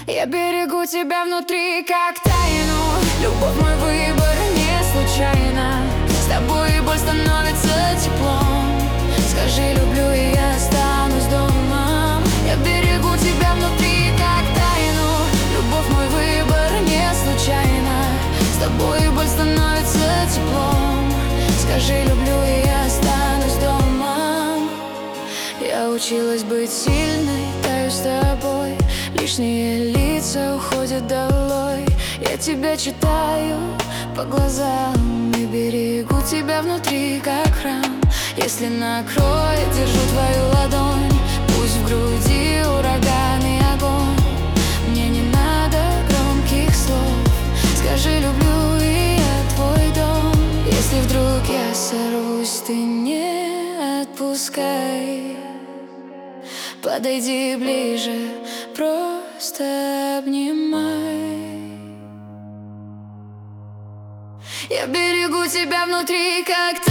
Я берегу тебя внутри, как тайну. Любовь мой выбор не случайно. С тобой боль становится теплом. Скажи люблю, и я останусь дома. Я берегу тебя внутри, как тайну. Любовь мой выбор не случайно. С тобой боль становится теплом. Скажи люблю, и я останусь дома. Я училась быть сильной, таю с тобой. Лишние лица уходят долой. Я тебя читаю по глазам и берегу тебя внутри, как храм. Если накроет, держу твою ладонь. Пусть в груди ураган и огонь. Мне не надо громких слов. Скажи люблю, и я твой дом. Если вдруг я сорвусь, ты не отпускай. Подойди ближе, просто обнимай. Я берегу тебя внутри, как ты.